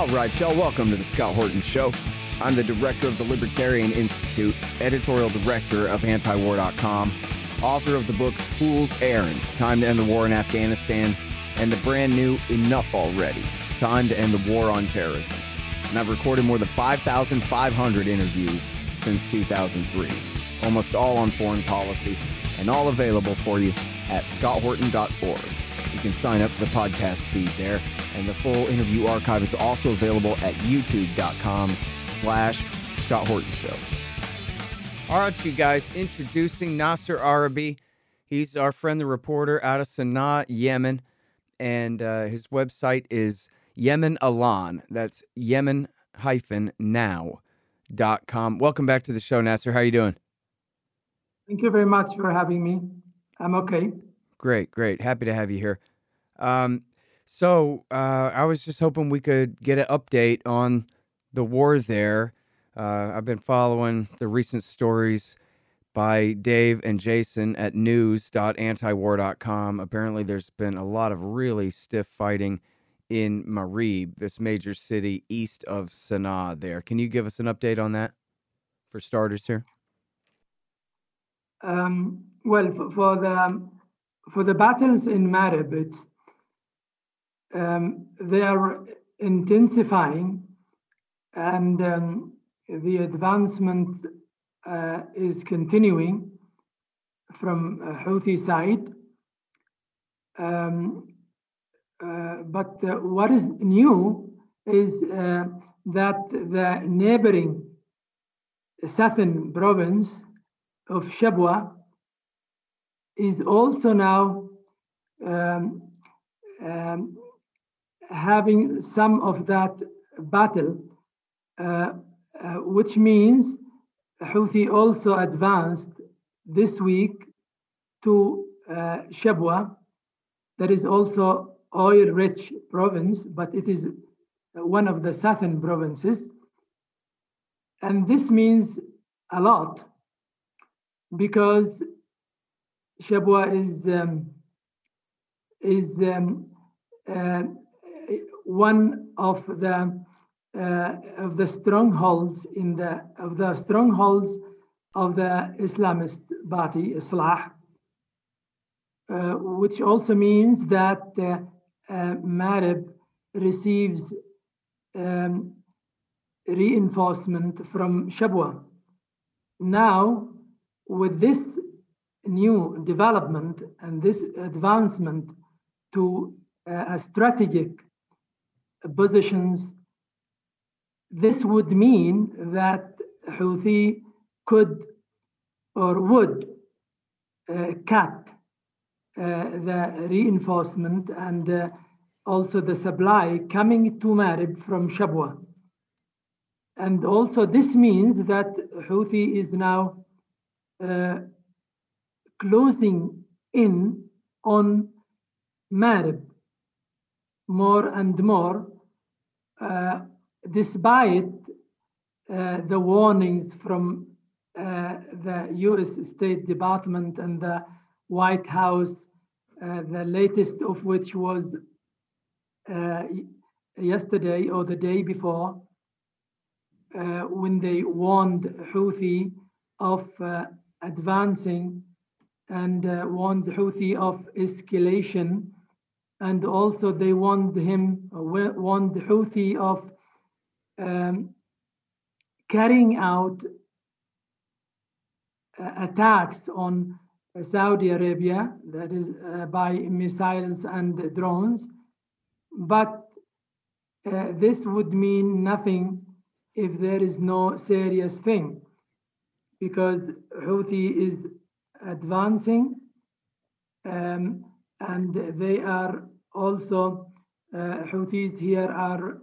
All right, y'all, welcome to the Scott Horton Show. I'm the director of the Libertarian Institute, editorial director of antiwar.com, author of the book Fool's Errand, Time to End the War in Afghanistan, and the brand new Enough Already, Time to End the War on Terrorism. And I've recorded more than 5,500 interviews since 2003, almost all on foreign policy, and all available for you at scotthorton.org. You can sign up for the podcast feed there, and the full interview archive is also available at youtube.com/Scott Horton Show. All right, you guys, introducing Nasser Arabi. He's our friend, the reporter out of Sana'a, Yemen, and his website is Yemen Alan. That's Yemen-now.com. Welcome back to the show, Nasser. How are you doing? Thank you very much for having me. I'm okay. Great. Happy to have you here. So I was just hoping we could get an update on the war there. I've been following the recent stories by Dave and Jason at news.antiwar.com. Apparently there's been a lot of really stiff fighting in Marib, this major city east of Sana'a there. Can you give us an update on that for starters here? Well, for the battles in Marib, they are intensifying, and the advancement is continuing from Houthi side. But what is new is that the neighboring southern province of Shabwa is also now having some of that battle, which means Houthi also advanced this week to Shabwa. That is also oil-rich province, but it is one of the southern provinces. And this means a lot because Shabwa is one of the strongholds of the Islamist party, Islah, which also means that Marib receives reinforcement from Shabwa. Now, with this new development and this advancement to strategic positions, this would mean that Houthi could or would cut the reinforcement and also the supply coming to Marib from Shabwa. And also this means that Houthi is now closing in on Marib more and more, despite the warnings from the US State Department and the White House, the latest of which was yesterday or the day before, when they warned Houthi of advancing and warned Houthi of escalation, and also they warned Houthi of carrying out attacks on Saudi Arabia, that is by missiles and drones. But this would mean nothing if there is no serious thing, because Houthi is advancing, and they are also, Houthis here are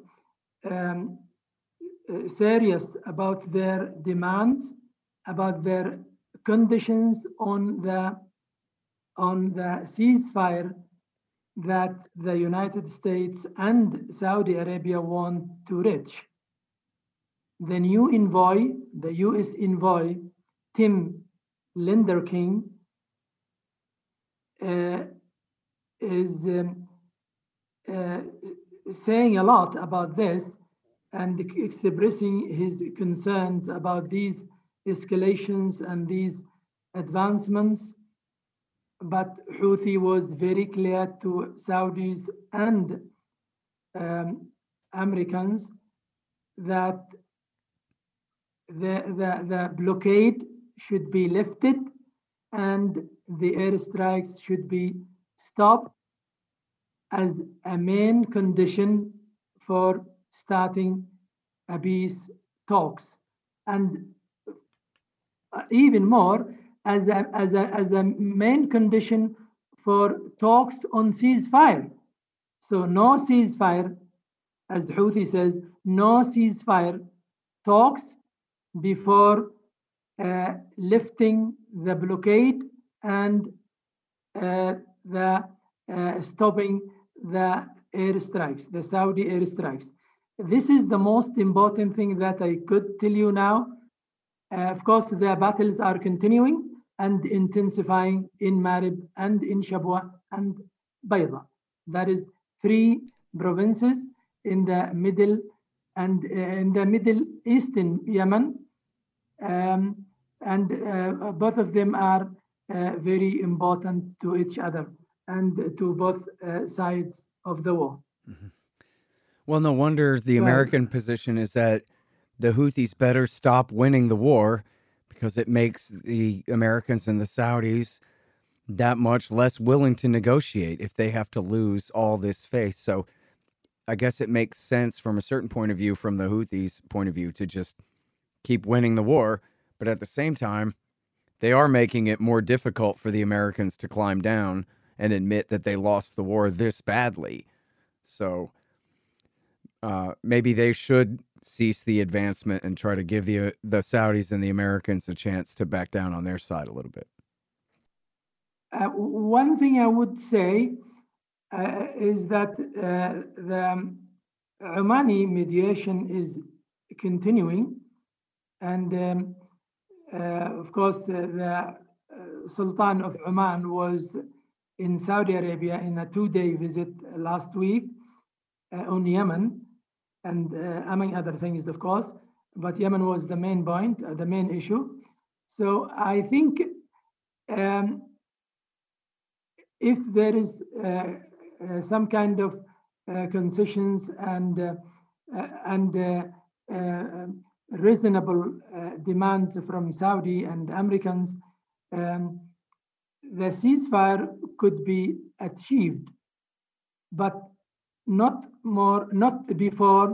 serious about their demands, about their conditions on the ceasefire that the United States and Saudi Arabia want to reach. The new envoy, the US envoy, Tim Linderking, is saying a lot about this, and expressing his concerns about these escalations and these advancements. But Houthi was very clear to Saudis and Americans that the blockade should be lifted and the airstrikes should be stopped as a main condition for starting a peace talks, and even more as a main condition for talks on ceasefire. So no ceasefire, as Houthi says, no ceasefire talks before lifting the blockade and the stopping the airstrikes, the Saudi airstrikes. This is the most important thing that I could tell you now. Of course, the battles are continuing and intensifying in Marib and in Shabwa and Bayda. That is 3 provinces in the middle and in the Middle Eastern Yemen, and both of them are very important to each other and to both sides of the war. Mm-hmm. Well, no wonder the American position is that the Houthis better stop winning the war, because it makes the Americans and the Saudis that much less willing to negotiate if they have to lose all this face. So I guess it makes sense from a certain point of view, from the Houthis' point of view, to just keep winning the war. But at the same time, they are making it more difficult for the Americans to climb down and admit that they lost the war this badly. So maybe they should cease the advancement and try to give the Saudis and the Americans a chance to back down on their side a little bit. One thing I would say is that the Omani mediation is continuing, and of course the Sultan of Oman was in Saudi Arabia in a 2-day visit last week on Yemen, and among other things, of course, but Yemen was the main point, the main issue. So I think if there is some kind of concessions and reasonable demands from Saudi and Americans, the ceasefire could be achieved, but not before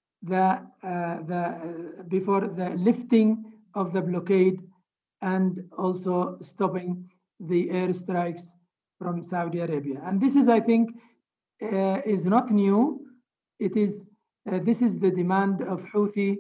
the lifting of the blockade and also stopping the airstrikes from Saudi Arabia. And this is, I think, is not new. It is this is the demand of Houthi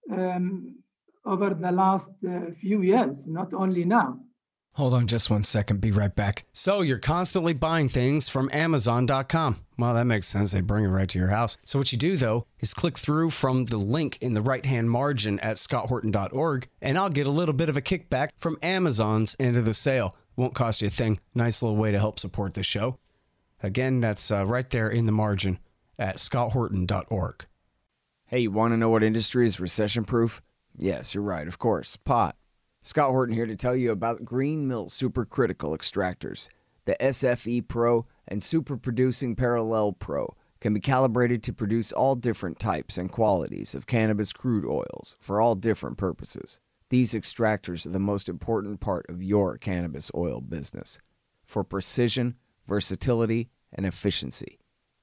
over the last few years, not only now. Hold on just one second. Be right back. So you're constantly buying things from Amazon.com. Well, that makes sense. They bring it right to your house. So what you do, though, is click through from the link in the right-hand margin at scotthorton.org, and I'll get a little bit of a kickback from Amazon's end of the sale. Won't cost you a thing. Nice little way to help support the show. Again, that's right there in the margin at scotthorton.org. Hey, you want to know what industry is recession-proof? Yes, you're right, of course. Pot. Scott Horton here to tell you about Green Mill Supercritical Extractors. The SFE Pro and Super Producing Parallel Pro can be calibrated to produce all different types and qualities of cannabis crude oils for all different purposes. These extractors are the most important part of your cannabis oil business. For precision, versatility, and efficiency,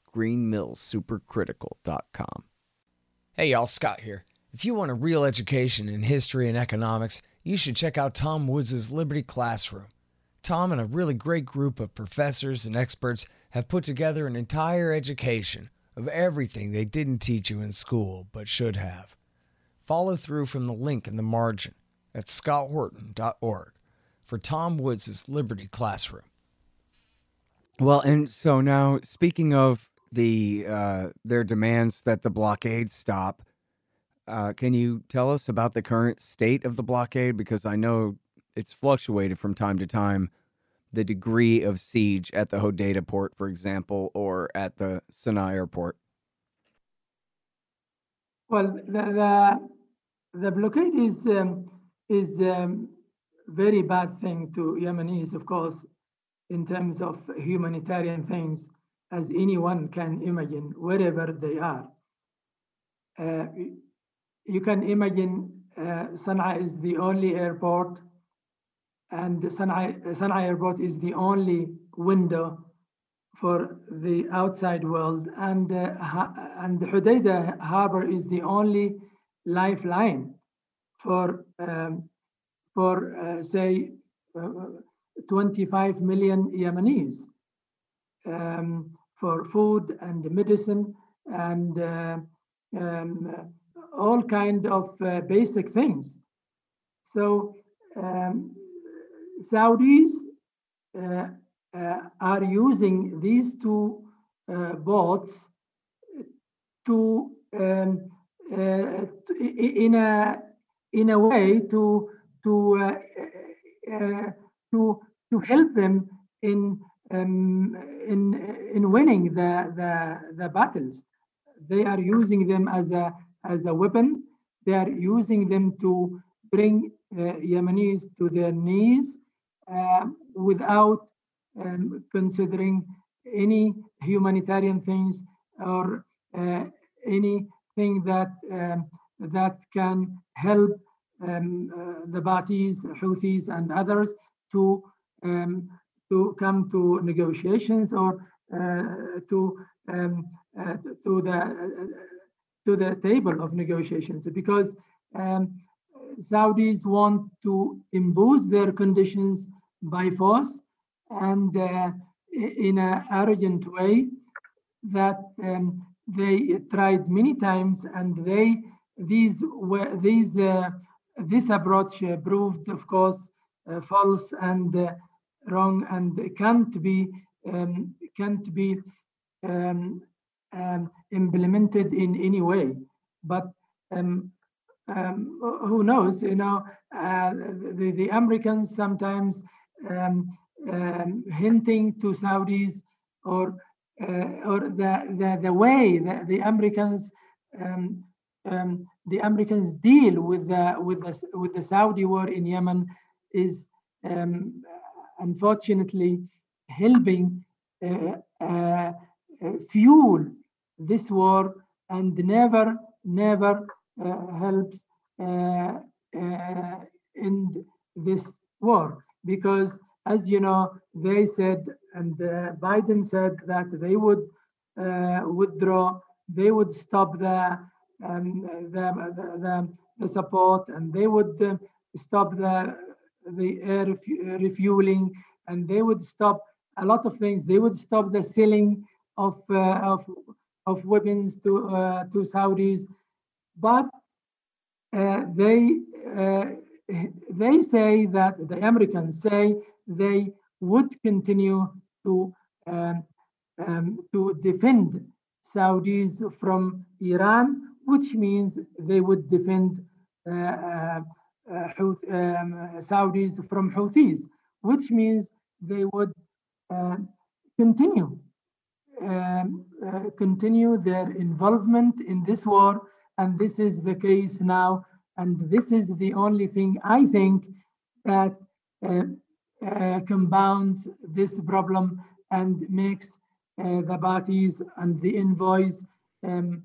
greenmillsupercritical.com. Hey y'all, Scott here. If you want a real education in history and economics, you should check out Tom Woods' Liberty Classroom. Tom and a really great group of professors and experts have put together an entire education of everything they didn't teach you in school but should have. Follow through from the link in the margin at scotthorton.org for Tom Woods' Liberty Classroom. Well, and so now, speaking of their demands that the blockade stop, can you tell us about the current state of the blockade? Because I know it's fluctuated from time to time, the degree of siege at the Hodeidah port, for example, or at the Sana'a airport. Well, the blockade is very bad thing to Yemenis, of course, in terms of humanitarian things, as anyone can imagine, wherever they are. You can imagine Sana'a is the only airport, and Sana'a airport is the only window for the outside world, and Hodeidah harbor is the only lifeline for say 25 million Yemenis for food and medicine and all kind of basic things. So Saudis are using these two boats to in a way to help them in winning the battles. They are using them as a weapon. They are using them to bring Yemenis to their knees without considering any humanitarian things or anything that can help the Baathis, Houthis, and others to come to negotiations or to the table of negotiations, because Saudis want to impose their conditions by force and in an arrogant way that they tried many times, and this approach proved, of course, false and wrong, and can't be implemented in any way. But who knows? You know, the Americans sometimes hinting to Saudis, or the way that the Americans deal with the Saudi war in Yemen is unfortunately helping fuel this war, and never helps in this war, because, as you know, they said, and Biden said, that they would withdraw, they would stop the support, and they would stop the air refueling, and they would stop a lot of things. They would stop the selling of weapons to Saudis, but they say that the Americans say they would continue to defend Saudis from Iran, which means they would defend Saudis from Houthis, which means they would continue their involvement in this war. And this is the case now, and this is the only thing I think that compounds this problem and makes the Baathis and the envoys in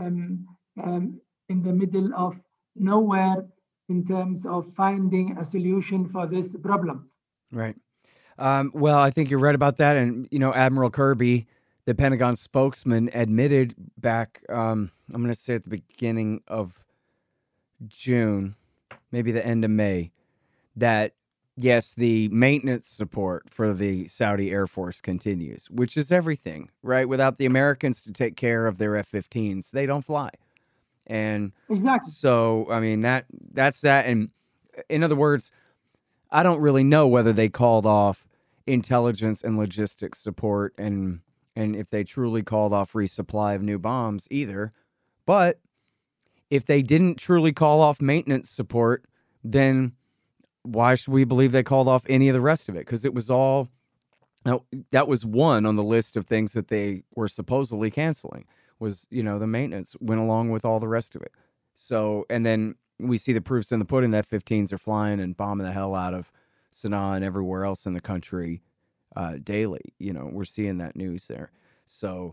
the middle of nowhere in terms of finding a solution for this problem. Right. Well, I think you're right about that. And, you know, Admiral Kirby, the Pentagon spokesman, admitted back, I'm going to say at the beginning of June, maybe the end of May, that yes, the maintenance support for the Saudi Air Force continues, which is everything, right? Without the Americans to take care of their F-15s, they don't fly. And exactly. So, I mean, that's that. And in other words, I don't really know whether they called off intelligence and logistics support and if they truly called off resupply of new bombs either. But if they didn't truly call off maintenance support, then why should we believe they called off any of the rest of it? Because it was all, that was one on the list of things that they were supposedly canceling, was, the maintenance went along with all the rest of it. So, and then we see the proofs in the pudding that F-15s are flying and bombing the hell out of Sana'a and everywhere else in the country daily. We're seeing that news there. So,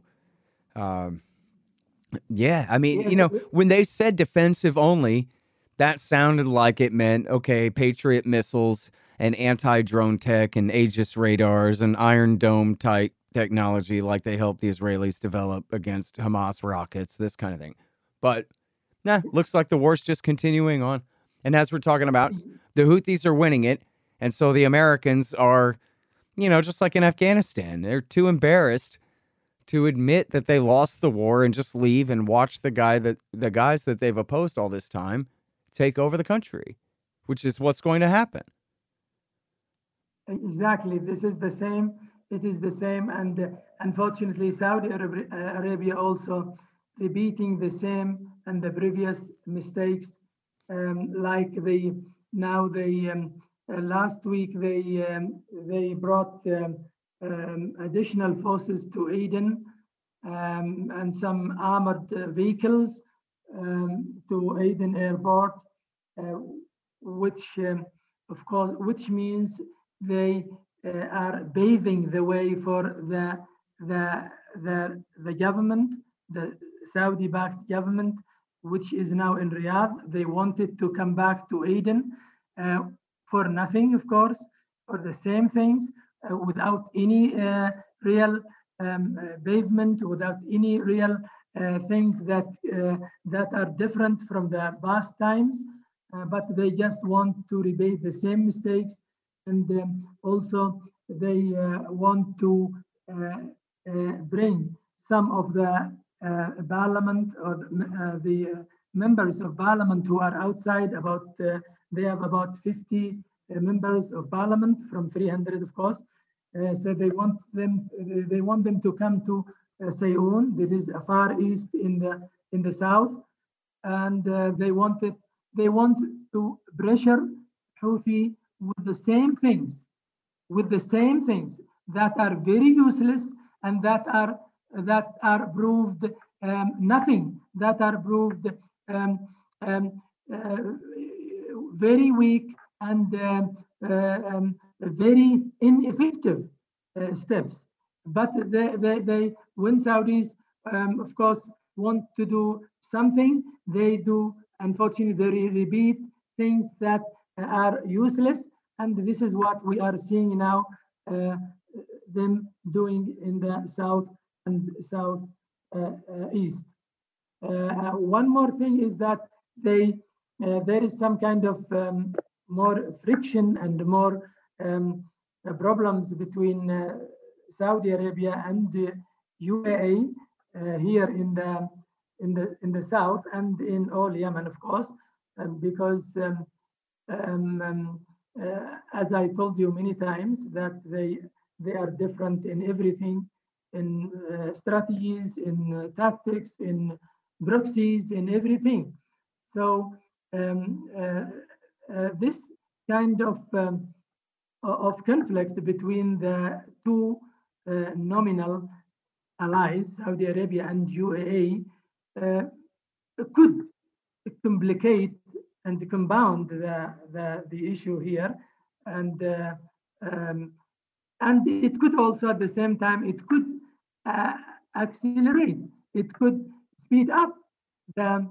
yeah, I mean, when they said defensive only, that sounded like it meant, okay, Patriot missiles and anti-drone tech and Aegis radars and Iron Dome type technology like they helped the Israelis develop against Hamas rockets, this kind of thing. But, looks like the war's just continuing on. And as we're talking about, the Houthis are winning it. And so the Americans are, just like in Afghanistan, they're too embarrassed to admit that they lost the war and just leave and watch the guys that they've opposed all this time take over the country, which is what's going to happen. Exactly. This is the same. It is the same. And unfortunately, Saudi Arabia also repeating the same and the previous mistakes. Last week they brought additional forces to Aden and some armored vehicles to Aden airport, which means they are paving the way for the government, the Saudi-backed government, which is now in Riyadh. They wanted to come back to Aden for nothing, of course, for the same things, without any real pavement, without any real things that are different from the past times, but they just want to repeat the same mistakes, and also they want to bring some of the parliament or the members of parliament who are outside. They have about 50 members of parliament from 300, of course. So they want them to come to Sayoun. This is a far east in the south, and they want to pressure Houthi with the same things that are very useless and that are proved nothing, that are proved very weak and very ineffective steps. But they when Saudis, of course, want to do something, they do. Unfortunately, they repeat things that are useless, and this is what we are seeing now them doing in the south and south east. One more thing is that there is some kind of more friction and more problems between Saudi Arabia and the UAE here in the south and in all Yemen, of course, because as I told you many times, that they are different in everything, in strategies, in tactics, in proxies, in everything. So this kind of conflict between the two nominal allies, Saudi Arabia and UAE, could complicate and compound the issue here, and it could also at the same time it could accelerate, it could speed up the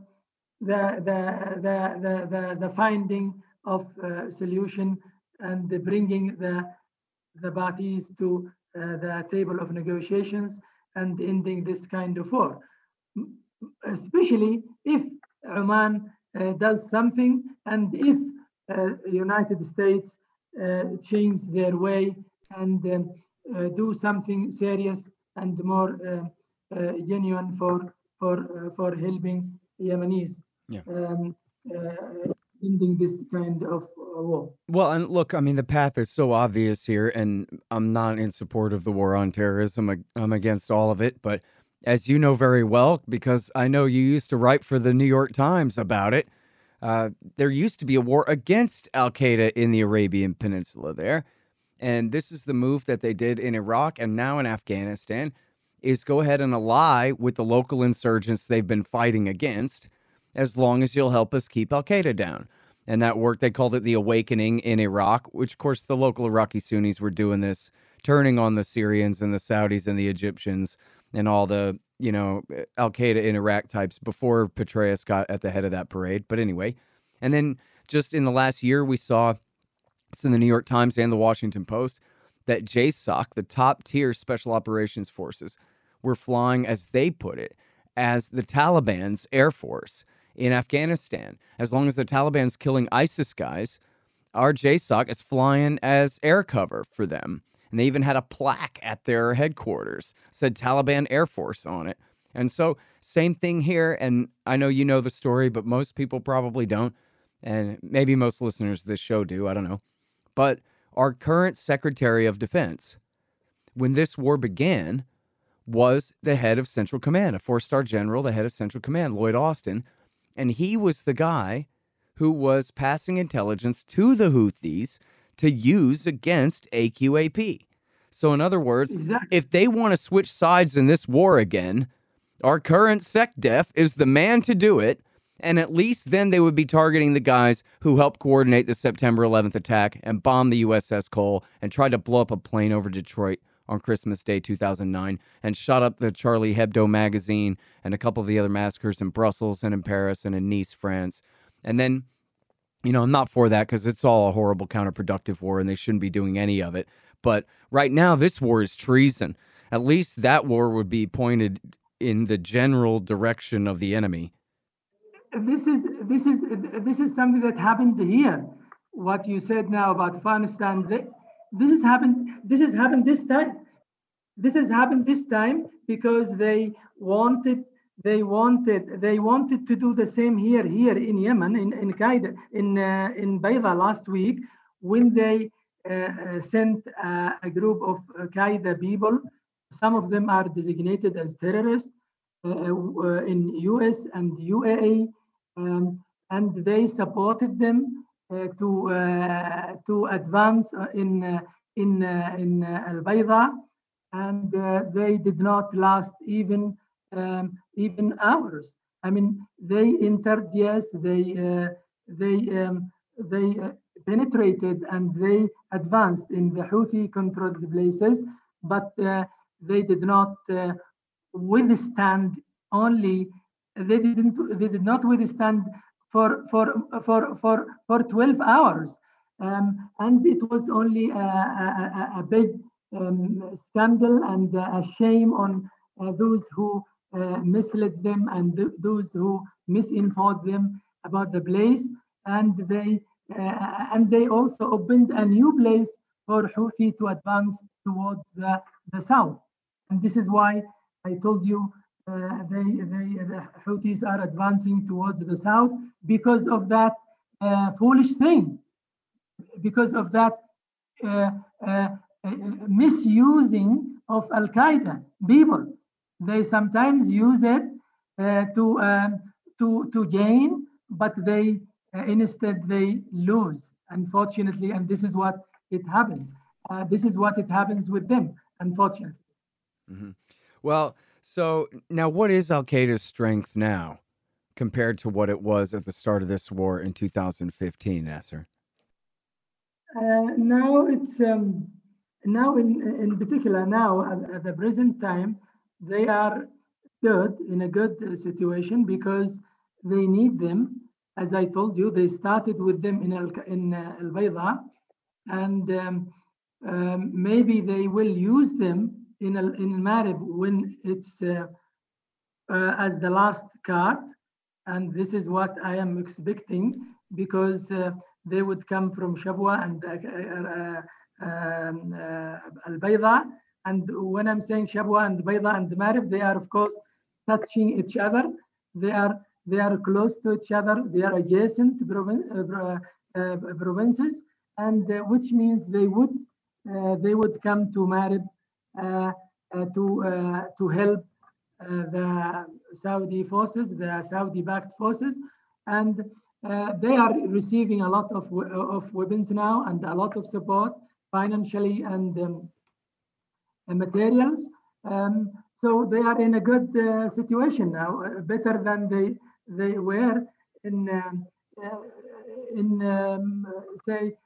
finding of solution and bringing the parties to the table of negotiations and ending this kind of war, especially if Oman does something, and if United States change their way and do something serious and more genuine for helping Yemenis. Yeah. Ending this kind of war. Well, and look, I mean, the path is so obvious here, and I'm not in support of the war on terrorism. I'm against all of it. But as you know very well, because I know you used to write for the New York Times about it, there used to be a war against Al-Qaeda in the Arabian Peninsula there. And this is the move that they did in Iraq and now in Afghanistan. is go ahead and ally with the local insurgents they've been fighting against, as long as you'll help us keep al-Qaeda down. And that worked. They called it the Awakening in Iraq, which, of course, the local Iraqi Sunnis were doing this, turning on the Syrians and the Saudis and the Egyptians and all the, al-Qaeda in Iraq types before Petraeus got at the head of that parade. But anyway, and then just in the last year, we saw, it's in the New York Times and the Washington Post, that JSOC, the top-tier Special Operations Forces, were flying, as they put it, as the Taliban's Air Force in Afghanistan. As long as the Taliban's killing ISIS guys, our JSOC is flying as air cover for them. And they even had a plaque at their headquarters, said Taliban Air Force on it. And so, same thing here. And I know you know the story, but most people probably don't. And maybe most listeners of this show do, I don't know. But our current Secretary of Defense, when this war began, was the head of Central Command, a 4-star general, the head of Central Command, Lloyd Austin. And he was the guy who was passing intelligence to the Houthis to use against AQAP. So in other words, Exactly. if they want to switch sides in this war again, our current SecDef is the man to do it. And at least then they would be targeting the guys who helped coordinate the September 11th attack and bomb the USS Cole and tried to blow up a plane over Detroit on Christmas Day 2009 and shot up the Charlie Hebdo magazine and a couple of the other massacres in Brussels and in Paris and in Nice, France. And then, I'm not for that because it's all a horrible counterproductive war and they shouldn't be doing any of it. But right now, this war is treason. At least that war would be pointed in the general direction of the enemy. This is something that happened here. What you said now about Afghanistan, this has happened this time. This has happened this time because they wanted to do the same here in Yemen, in Qaeda, in Bayda last week, when they sent a group of Qaeda people. Some of them are designated as terrorists in US and UAE, and they supported them to advance in Al-Bayda, and they did not last even hours. I mean, they entered. Yes, they penetrated and they advanced in the Houthi-controlled places, but they did not withstand. They did not withstand for 12 hours, and it was only a big scandal and a shame on those who misled them and those who misinformed them about the place, and they also opened a new place for Houthi to advance towards the south, and this is why I told you the Houthis are advancing towards the south because of that foolish thing, because of that misusing of Al-Qaeda people. They sometimes use it to gain, but they instead they lose, unfortunately, and this is what it happens. This is what it happens with them, unfortunately. Mm-hmm. Well, so now what is Al-Qaeda's strength now compared to what it was at the start of this war in 2015, Nasser? Now it's now in particular now at the present time they are in a good situation because they need them. As I told you, they started with them in Al-Bayda, and maybe they will use them in Marib when it's as the last card, and this is what I am expecting because they would come from Shabwa and Al-Bayda, and when I'm saying Shabwa and Bayda and Marib, they are of course touching each other. They are close to each other. They are adjacent provinces, and which means they would come to Marib to help the Saudi forces, the Saudi-backed forces, and they are receiving a lot of weapons now and a lot of support financially and materials. So they are in a good situation now, better than they were in say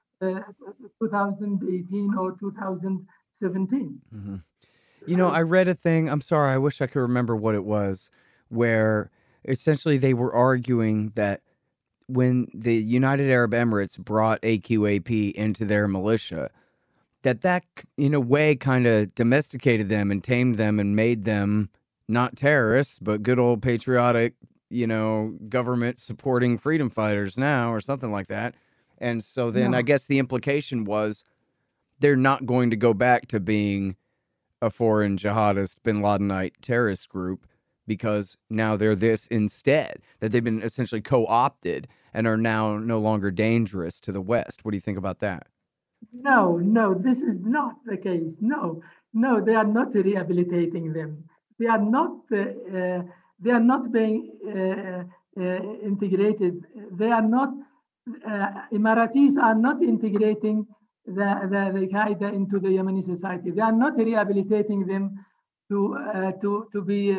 2018 or 2017. Mm-hmm. You know, I read a thing, I'm sorry, I wish I could remember what it was, where essentially they were arguing that when the United Arab Emirates brought AQAP into their militia, that in a way kind of domesticated them and tamed them and made them not terrorists, but good old patriotic, government supporting freedom fighters now or something like that. And so then I guess the implication was they're not going to go back to being a foreign jihadist bin Ladenite terrorist group because now they're this instead, that they've been essentially co-opted and are now no longer dangerous to the West. What do you think about that? No, this is not the case. No, they are not rehabilitating them. They are not being integrated. They are not. Emiratis are not integrating the Qaeda into the Yemeni society. They are not rehabilitating them to be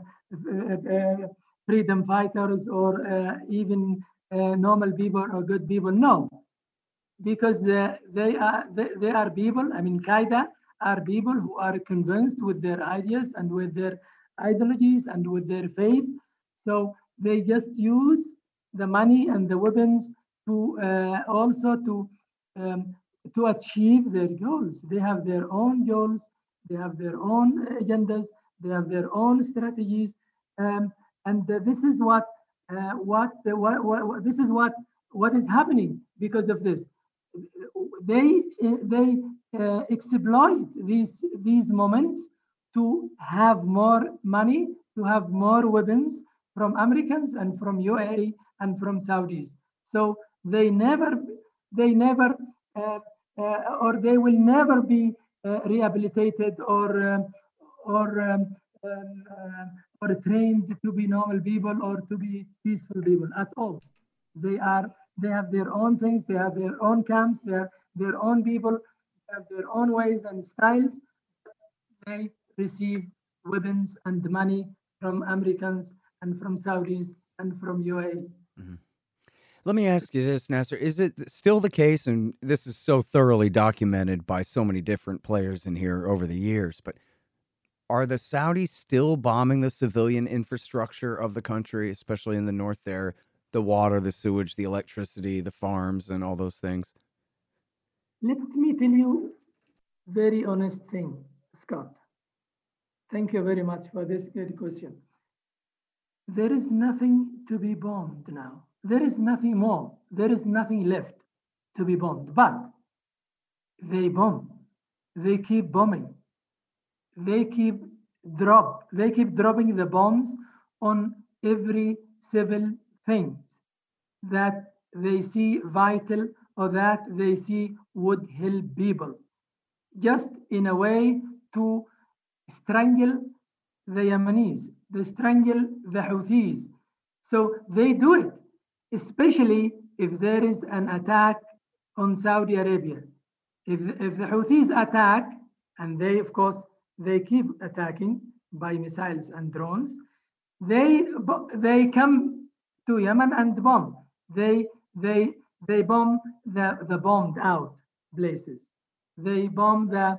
freedom fighters or even normal people or good people. No, because they are people. I mean, Qaeda are people who are convinced with their ideas and with their ideologies and with their faith. So they just use the money and the weapons to also to achieve their goals. They have their own goals. They have their own agendas. They have their own strategies, and this is what this is what is happening because of this. They exploit these moments to have more money, to have more weapons from Americans and from UAE and from Saudis. So they never or they will never be rehabilitated or trained to be normal people or to be peaceful people at all. They have their own things, they have their own camps, they have their own people, they have their own ways and styles. They receive weapons and money from Americans and from Saudis and from UAE. Mm-hmm. Let me ask you this, Nasser. Is it still the case, and this is so thoroughly documented by so many different players in here over the years, but are the Saudis still bombing the civilian infrastructure of the country, especially in the north there? The water, the sewage, the electricity, the farms, and all those things? Let me tell you a very honest thing, Scott. Thank you very much for this good question. There is nothing to be bombed now. There is nothing more. There is nothing left to be bombed. But they bomb. They keep bombing. They keep dropping the bombs on every civil things that they see vital or that they see would help people, just in a way to strangle the Yemenis, they strangle the Houthis. So they do it, especially if there is an attack on Saudi Arabia. If the Houthis attack, and they, of course, they keep attacking by missiles and drones, they come to Yemen and bomb. They bomb the bombed out places. They bomb the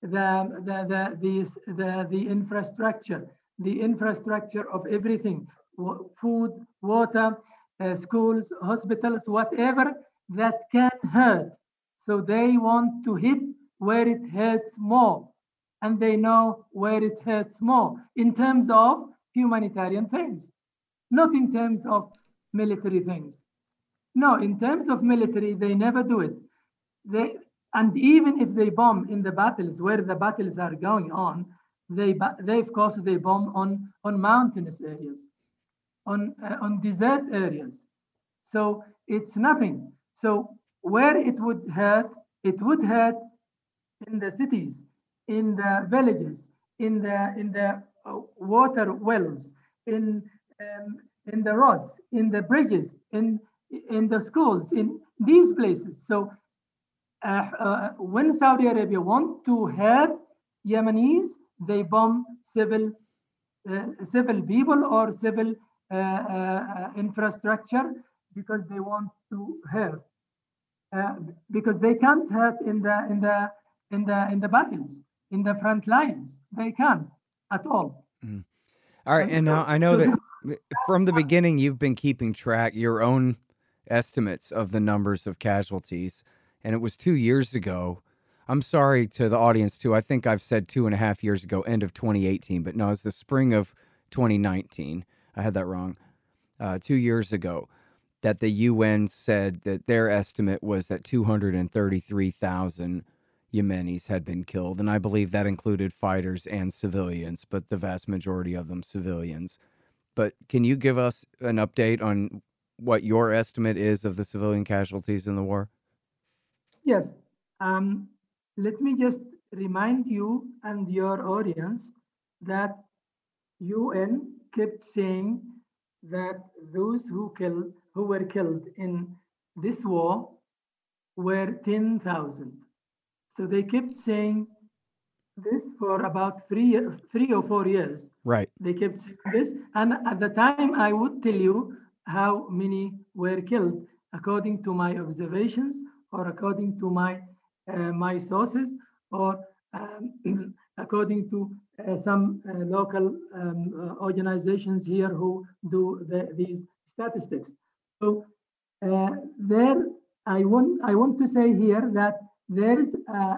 infrastructure of everything, food, water, schools, hospitals, whatever that can hurt. So they want to hit where it hurts more, and they know where it hurts more in terms of humanitarian things, not in terms of military things. No, in terms of military, they never do it. And even if they bomb in the battles where the battles are going on, they of course they bomb on mountainous areas, on desert areas. So it's nothing. So where it would hurt in the cities, in the villages, in the water wells, in the roads, in the bridges, in the schools, in these places. So when Saudi Arabia want to hurt Yemenis, they bomb civil people or civil infrastructure because they want to hurt. Because they can't hurt in the battles, in the front lines. They can't at all. Mm. All right, and now I know that from the beginning you've been keeping track your own estimates of the numbers of casualties, and it was 2 years ago. I'm sorry to the audience too. I think I've said 2.5 years ago, end of 2018, but no, it's the spring of 2019. I had that wrong. 2 years ago, that the UN said that their estimate was that 233,000 Yemenis had been killed, and I believe that included fighters and civilians, but the vast majority of them civilians. But can you give us an update on what your estimate is of the civilian casualties in the war? Yes. Let me just remind you and your audience that UN kept saying that those who were killed in this war were 10,000. So they kept saying this for about 3 or 4 years. Right. They kept saying this, and at the time I would tell you how many were killed according to my observations or according to my sources or according to some local organizations here who do these statistics. So there, I want to say here that there is a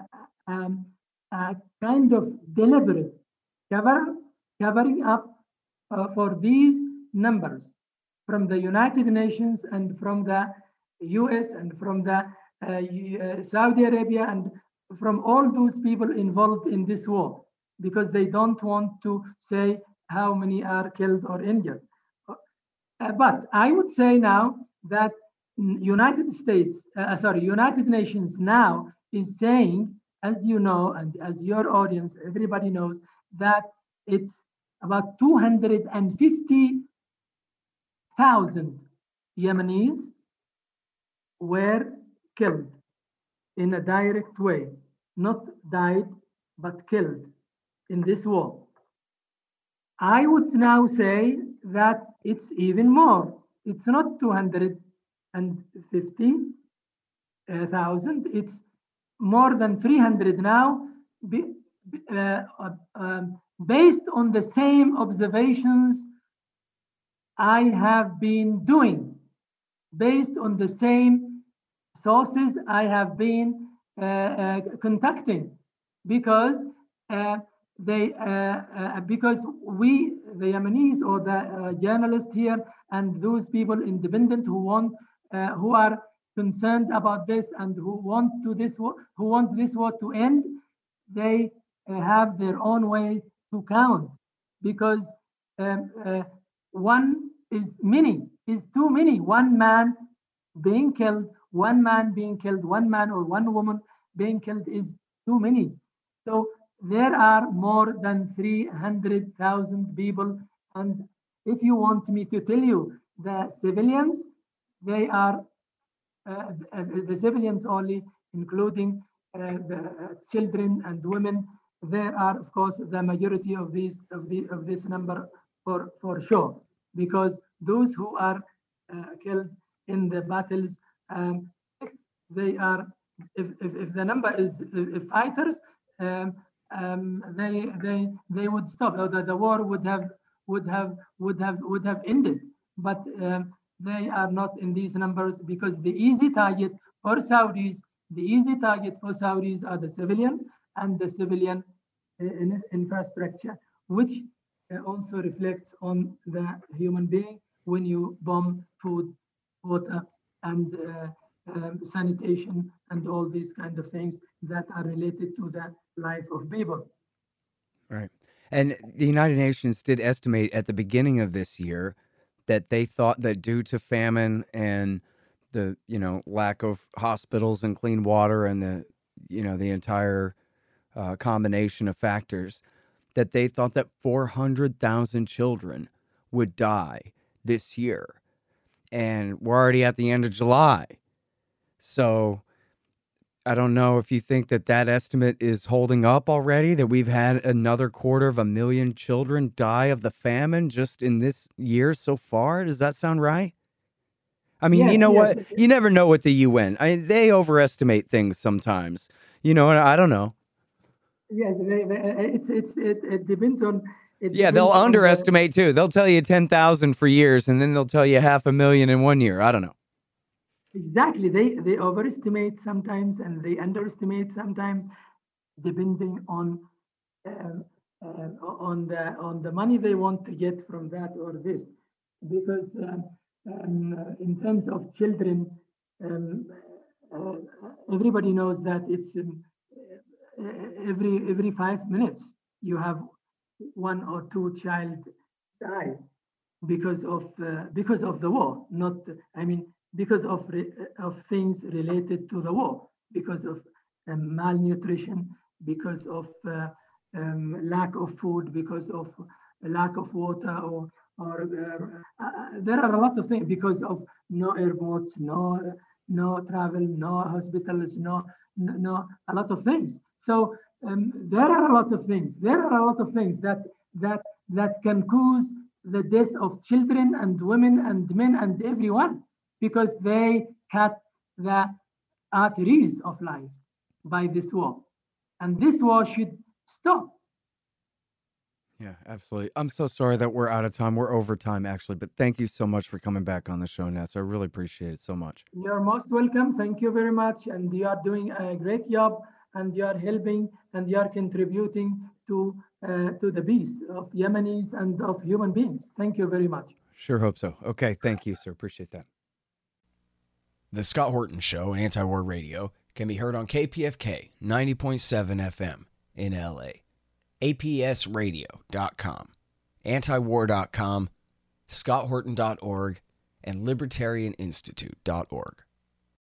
kind of deliberate covering up for these numbers from the United Nations and from the US and from the Saudi Arabia and from all those people involved in this war, because they don't want to say how many are killed or injured. But I would say now that United Nations now is saying, as you know, and as your audience, everybody knows, that it's about 250,000 Yemenis were killed in a direct way, not died, but killed in this war. I would now say that it's even more. It's not 250,000, it's more than 300 now, based on the same observations I have been doing, based on the same sources I have been contacting, because because we, the Yemenis or the journalists here, and those people independent who are concerned about this and who want this war to end, they have their own way to count, because one is too many. One man being killed, one man or one woman being killed is too many. So there are more than 300,000 people, and if you want me to tell you the civilians, they are the civilians only, including the children and women. There are, of course, the majority of this number for sure, because those who are killed in the battles, if they are, if the number is fighters, they would stop. The war would have ended, but they are not in these numbers, because the easy target for Saudis are the civilian and the civilian infrastructure, which also reflects on the human being when you bomb food, water, and sanitation, and all these kind of things that are related to the life of people. Right. And the United Nations did estimate at the beginning of this year that they thought that due to famine and the, lack of hospitals and clean water and the entire combination of factors, that they thought that 400,000 children would die this year. And we're already at the end of July. So I don't know if you think that estimate is holding up already, that we've had another 250,000 children die of the famine just in this year so far. Does that sound right? I mean, Yes, you know yes. what? You never know with the UN. They overestimate things sometimes. And I don't know. Yes, it depends on. Yeah, they'll underestimate too. They'll tell you 10,000 for years, and then they'll tell you 500,000 in 1 year. I don't know. Exactly, they overestimate sometimes and they underestimate sometimes, depending on the money they want to get from that or this. Because in terms of children, everybody knows that it's every 5 minutes you have 1 or 2 child die because of the war. Not, I mean, because of things related to the war, because of malnutrition, because of lack of food, because of lack of water, or there are a lot of things, because of no airports, no travel, no hospitals, no a lot of things. So there are a lot of things. There are a lot of things that can cause the death of children and women and men and everyone, because they cut the arteries of life by this war. And this war should stop. Yeah, absolutely. I'm so sorry that we're out of time. We're over time, actually. But thank you so much for coming back on the show, Ness. I really appreciate it so much. You're most welcome. Thank you very much. And you are doing a great job, and you are helping, and you are contributing to the peace of Yemenis and of human beings. Thank you very much. Sure hope so. Okay, thank you, sir. Appreciate that. The Scott Horton Show, Anti-War Radio, can be heard on KPFK 90.7 FM in LA, APSradio.com, antiwar.com, scotthorton.org, and libertarianinstitute.org.